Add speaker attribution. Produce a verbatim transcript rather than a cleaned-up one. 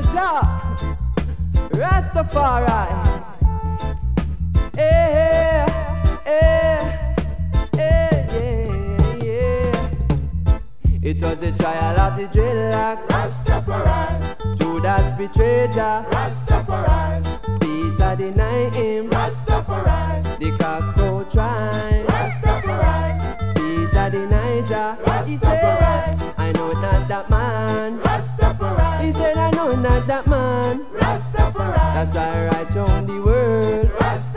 Speaker 1: Jah, Rastafari. Eh, eh, eh, yeah, yeah. It was the trial of the dreadlocks.
Speaker 2: Rastafari.
Speaker 1: Judas betrayed Jah.
Speaker 2: Rastafari.
Speaker 1: Peter denied him.
Speaker 2: Rastafari.
Speaker 1: The cockroach tried.
Speaker 2: Rastafari.
Speaker 1: Peter denied Jah. He said, I know not that man.
Speaker 2: Rastafari.
Speaker 1: He said, I know not that man.
Speaker 2: Rastafari.
Speaker 1: That's why I write on the world.
Speaker 2: Rastafari.